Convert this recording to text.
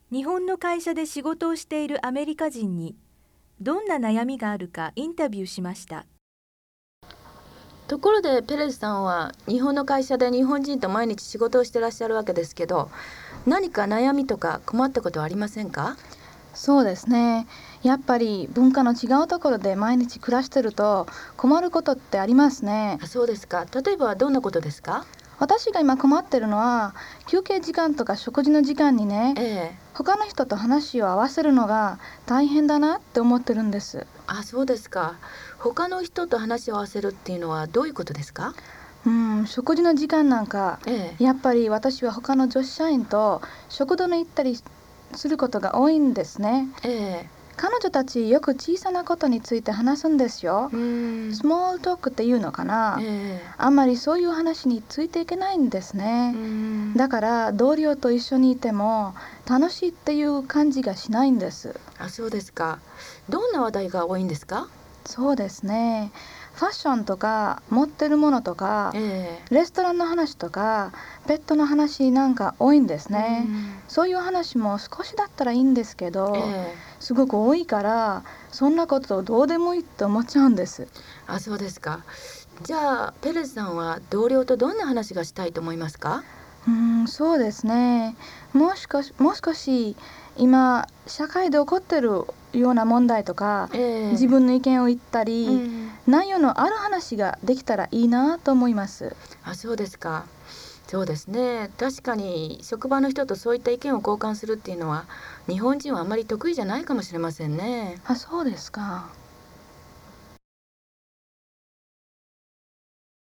日本の会社で仕事をしているアメリカ人にどんな悩みがあるかインタビューしました。 ところでペレスさんは日本の会社で日本人と毎日仕事をしてらっしゃるわけですけど、何か悩みとか困ったことはありませんか？ そうですね。やっぱり文化の違うところで毎日暮らしてると困ることってありますね。 そうですか。例えばどんなことですか？ 私が今困ってるのは休憩時間とか食事の時間にね、 ええ。 他の人と話を合わせるのが大変だなって思ってるんです。 そうですか。他の人と話を合わせるっていうのはどういうことですか？ 食事の時間なんか、 ええ。 やっぱり私は他の女子社員と食堂に行ったりすることが多いんですね。 ええ。 彼女たちよく小さなことについて話すんですよ。 うーん。 スモールトークっていうのかな。 ええ。 あんまりそういう話についていけないんですね。だから同僚と一緒にいても楽しいっていう感じがしないんです。 そうですか。どんな話題が多いんですか？ そうですね。ファッションとか持ってるものとかええ。 レストランの話とかペットの話なんか多いんですね。そういう話も少しだったらいいんですけえど、 え。 すごく多いからそんなことどうでもいいって思っちゃうんです。 そうですか。じゃあペレスさんは同僚とどんな話がしたいと思いますか？ そうですね。もう少し今社会で起こってるような問題とかええ。 自分の意見を言ったり、 うん。 内容のある話ができたらいいなと思います。 そうですか。そうですね。確かに職場の人とそういった意見を交換するっていうのは日本人はあまり得意じゃないかもしれませんね。 そうですか。